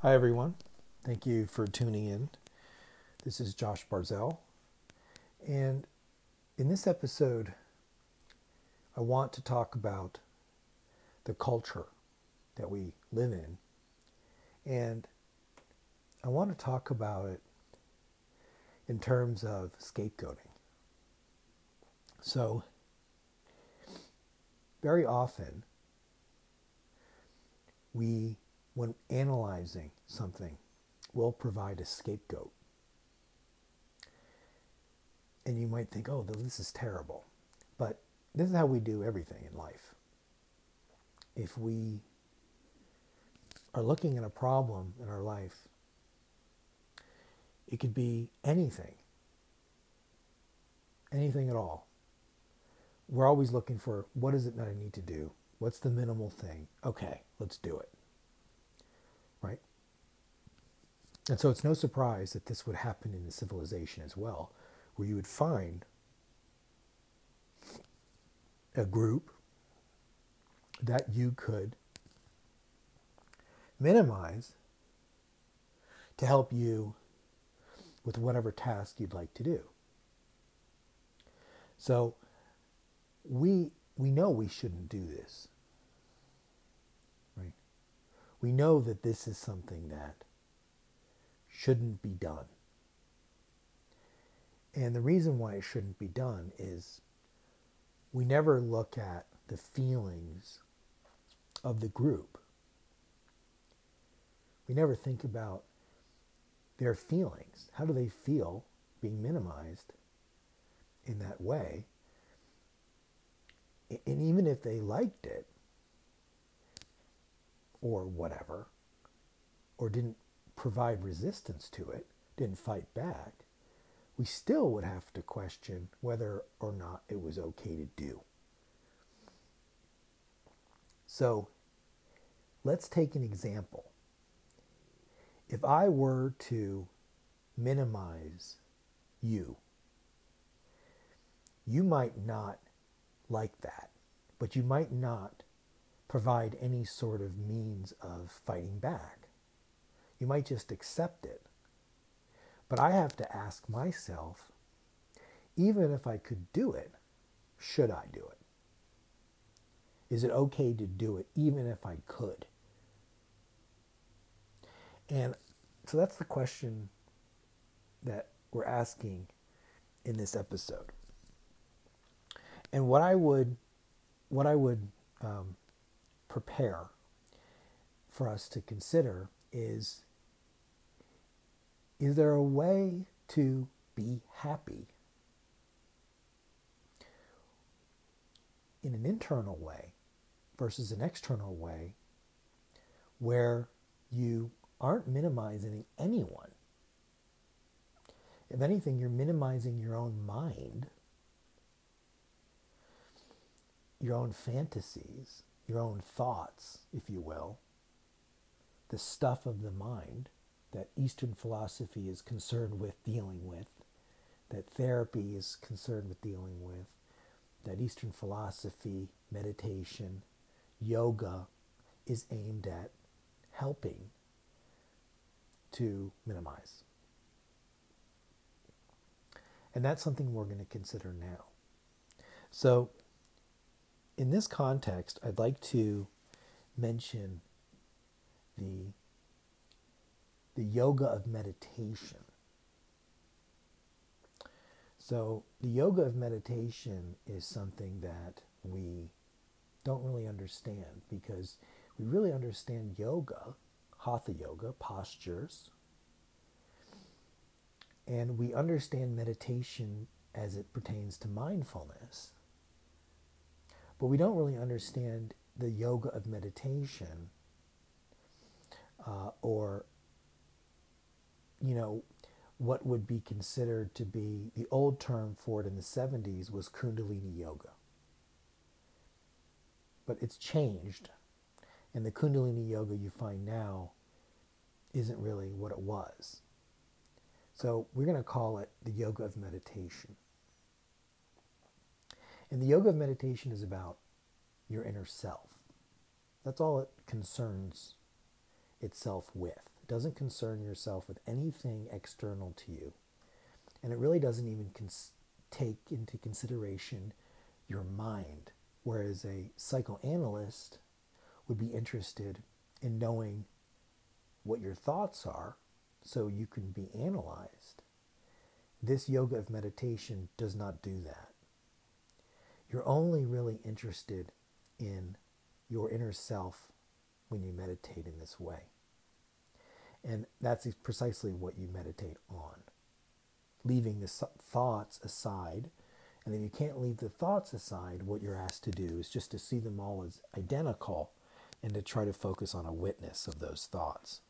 Hi, everyone. Thank you for tuning in. This is Josh Barzell. And in this episode, I want to talk about the culture that we live in. And I want to talk about it in terms of scapegoating. So, very often, when analyzing something, will provide a scapegoat. And you might think, oh, this is terrible. But this is how we do everything in life. If we are looking at a problem in our life, it could be anything at all. We're always looking for, what is it that I need to do? What's the minimal thing? Okay, let's do it. Right? And so it's no surprise that this would happen in the civilization as well, where you would find a group that you could minimize to help you with whatever task you'd like to do. So we know we shouldn't do this, right? We know that this is something that shouldn't be done. And the reason why it shouldn't be done is we never look at the feelings of the group. We never think about their feelings. How do they feel being minimized in that way? And even if they liked it, or whatever, or didn't provide resistance to it, didn't fight back, we still would have to question whether or not it was okay to do. So let's take an example. If I were to minimize you, you might not like that, but you might not provide any sort of means of fighting back. You might just accept it. But I have to ask myself, even if I could do it, should I do it? Is it okay to do it even if I could? And so that's the question that we're asking in this episode. And what I would prepare for us to consider is there a way to be happy in an internal way versus an external way where you aren't minimizing anyone? If anything, you're minimizing your own mind, your own fantasies, your own thoughts, if you will, the stuff of the mind that Eastern philosophy is concerned with dealing with, that therapy is concerned with dealing with, that Eastern philosophy, meditation, yoga is aimed at helping to minimize. And that's something we're going to consider now. So, in this context, I'd like to mention the yoga of meditation. So, the yoga of meditation is something that we don't really understand, because we really understand yoga, hatha yoga, postures, and we understand meditation as it pertains to mindfulness. But we don't really understand the yoga of meditation, or, what would be considered to be, the old term for it in the 70s was Kundalini Yoga. But it's changed, and the Kundalini Yoga you find now isn't really what it was. So we're going to call it the yoga of meditation. And the yoga of meditation is about your inner self. That's all it concerns itself with. It doesn't concern yourself with anything external to you. And it really doesn't even take into consideration your mind. Whereas a psychoanalyst would be interested in knowing what your thoughts are so you can be analyzed. This yoga of meditation does not do that. You're only really interested in your inner self when you meditate in this way. And that's precisely what you meditate on. Leaving the thoughts aside. And if you can't leave the thoughts aside, what you're asked to do is just to see them all as identical and to try to focus on a witness of those thoughts.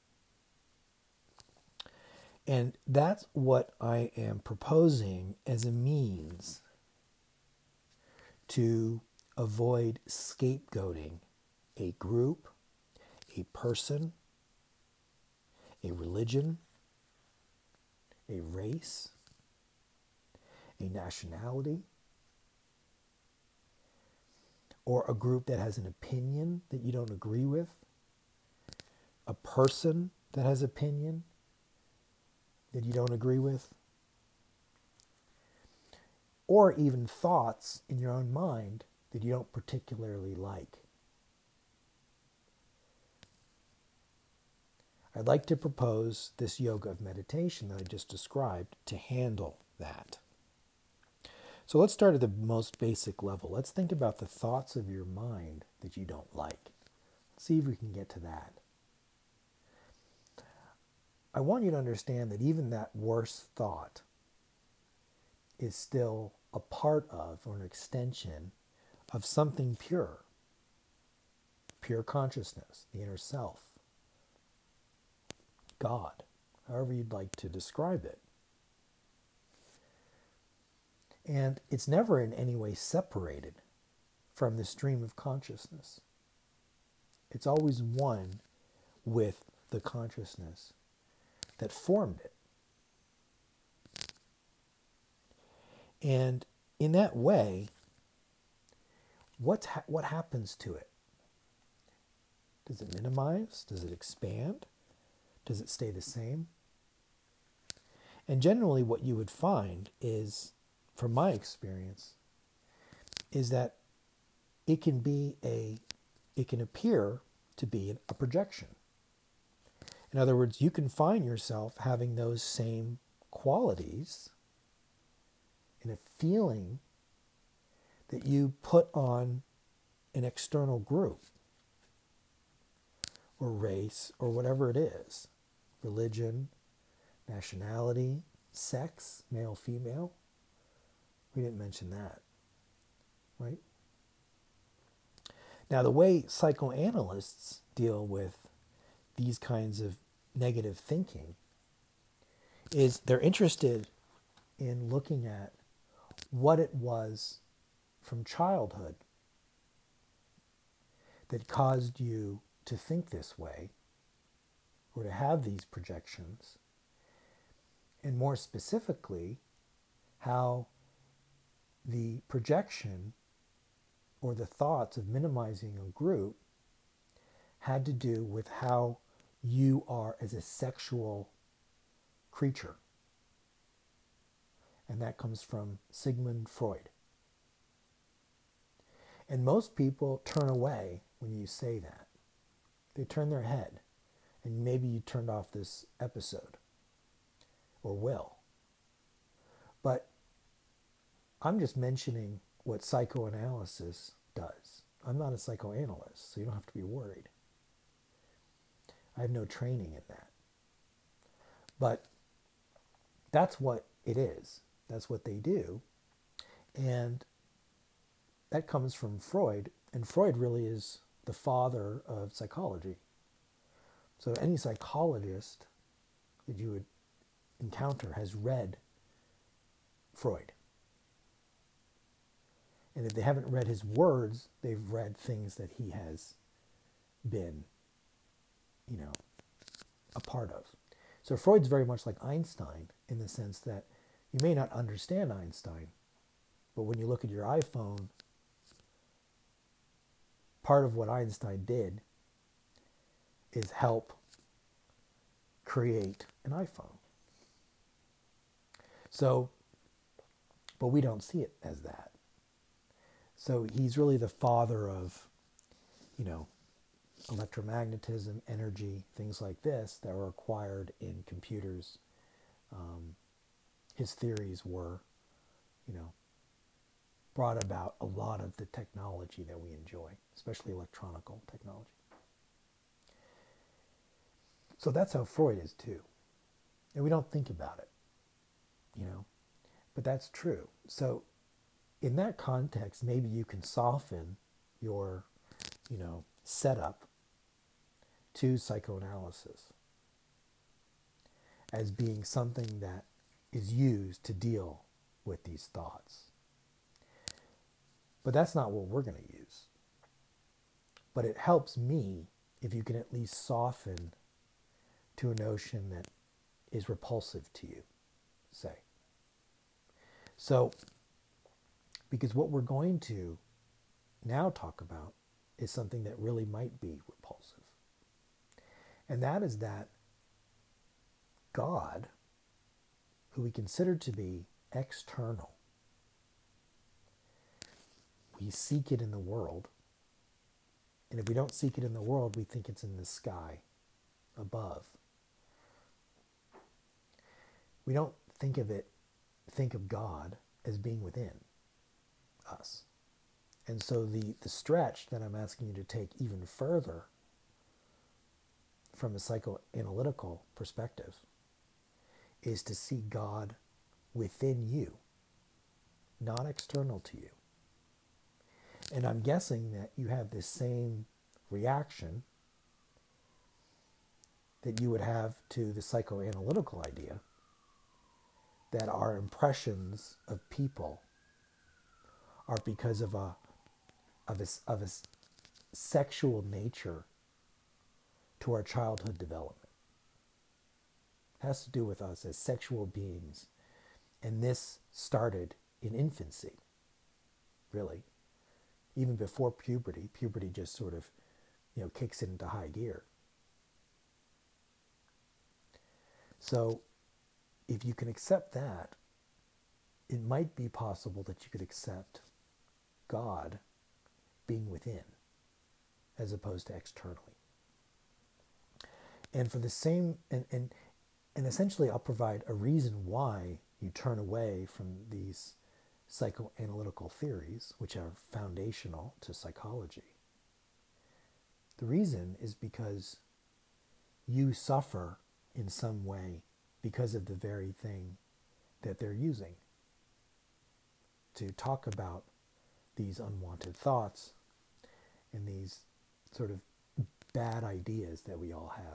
And that's what I am proposing as a means to avoid scapegoating a group, a person, a religion, a race, a nationality, or a group that has an opinion that you don't agree with, a person that has opinion that you don't agree with, or even thoughts in your own mind that you don't particularly like. I'd like to propose this yoga of meditation that I just described to handle that. So let's start at the most basic level. Let's think about the thoughts of your mind that you don't like. Let's see if we can get to that. I want you to understand that even that worst thought is still a part of or an extension of something pure. Pure consciousness, the inner self, God, however you'd like to describe it. And it's never in any way separated from the stream of consciousness. It's always one with the consciousness that formed it. And in that way, what happens to it? Does it minimize? Does it expand? Does it stay the same? And generally what you would find is, from my experience, is that it can appear to be a projection. In other words, you can find yourself having those same qualities in a feeling that you put on an external group or race or whatever it is, religion, nationality, sex, male, female. We didn't mention that, right? Now, the way psychoanalysts deal with these kinds of negative thinking is they're interested in looking at what it was from childhood that caused you to think this way or to have these projections, and more specifically, how the projection or the thoughts of minimizing a group had to do with how you are as a sexual creature. And that comes from Sigmund Freud. And most people turn away when you say that. They turn their head. And maybe you turned off this episode. Or will. But I'm just mentioning what psychoanalysis does. I'm not a psychoanalyst, so you don't have to be worried. I have no training in that. But that's what it is. That's what they do. And that comes from Freud. And Freud really is the father of psychology. So any psychologist that you would encounter has read Freud. And if they haven't read his words, they've read things that he has been, a part of. So Freud's very much like Einstein in the sense that you may not understand Einstein, but when you look at your iPhone, part of what Einstein did is help create an iPhone. So, but we don't see it as that. So he's really the father of, you know, electromagnetism, energy, things like this that were acquired in computers. His theories were, you know, brought about a lot of the technology that we enjoy, especially electronical technology. So that's how Freud is too. And we don't think about it, you know, but that's true. So in that context, maybe you can soften your, you know, setup to psychoanalysis as being something that is used to deal with these thoughts. But that's not what we're going to use. But it helps me if you can at least soften to a notion that is repulsive to you, say. So, because what we're going to now talk about is something that really might be repulsive. And that is that God, who we consider to be external, we seek it in the world. And if we don't seek it in the world, we think it's in the sky above. We don't think of God as being within us. And so the stretch that I'm asking you to take even further from a psychoanalytical perspective is to see God within you, not external to you. And I'm guessing that you have this same reaction that you would have to the psychoanalytical idea that our impressions of people are because of a sexual nature to our childhood development. It has to do with us as sexual beings. And this started in infancy, really. Even before puberty, puberty just sort of, you know, kicks it into high gear. So if you can accept that, it might be possible that you could accept God being within as opposed to externally. And for the same, and essentially I'll provide a reason why you turn away from these psychoanalytical theories, which are foundational to psychology. The reason is because you suffer in some way because of the very thing that they're using to talk about these unwanted thoughts and these sort of bad ideas that we all have.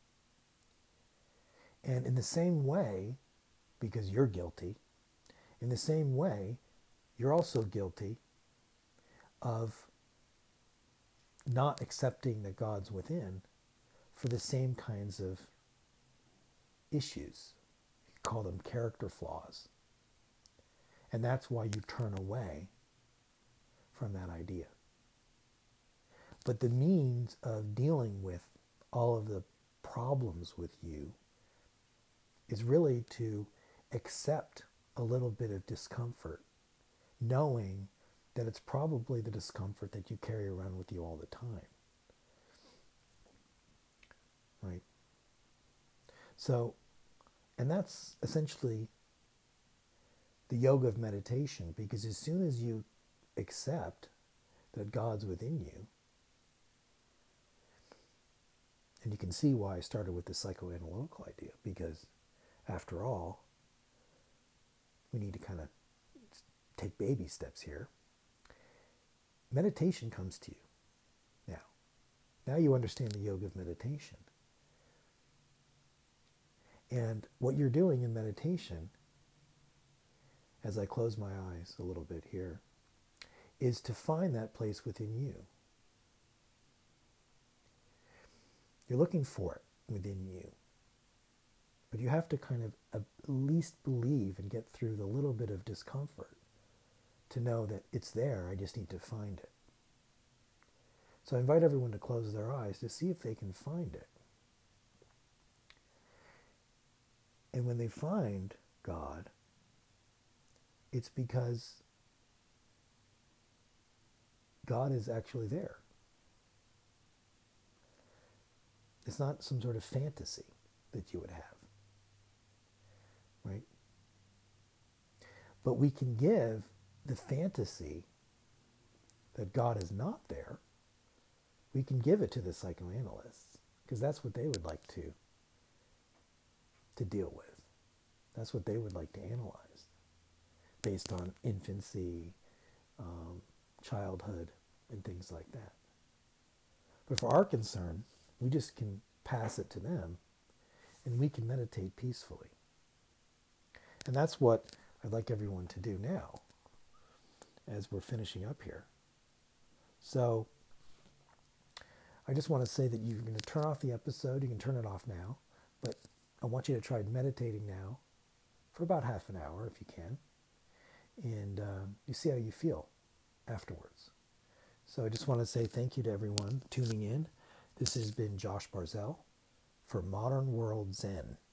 And in the same way, because you're guilty, in the same way, you're also guilty of not accepting that God's within for the same kinds of issues. You call them character flaws. And that's why you turn away from that idea. But the means of dealing with all of the problems with you is really to accept a little bit of discomfort, knowing that it's probably the discomfort that you carry around with you all the time. Right? So, and that's essentially the yoga of meditation, because as soon as you accept that God's within you, and you can see why I started with the psychoanalytical idea, because after all, we need to kind of take baby steps here. Meditation comes to you. Now you understand the yoga of meditation. And what you're doing in meditation, as I close my eyes a little bit here, is to find that place within you. You're looking for it within you. But you have to kind of at least believe and get through the little bit of discomfort to know that it's there, I just need to find it. So I invite everyone to close their eyes to see if they can find it. And when they find God, it's because God is actually there. It's not some sort of fantasy that you would have, right? But we can give the fantasy that God is not there, we can give it to the psychoanalysts, because that's what they would like to deal with. That's what they would like to analyze based on infancy, childhood, and things like that. But for our concern, we just can pass it to them and we can meditate peacefully. And that's what I'd like everyone to do now as we're finishing up here. So I just want to say that you're going to turn off the episode. You can turn it off now, but I want you to try meditating now for about half an hour if you can, and you see how you feel afterwards. So I just want to say thank you to everyone tuning in. This has been Josh Barzell for Modern World Zen.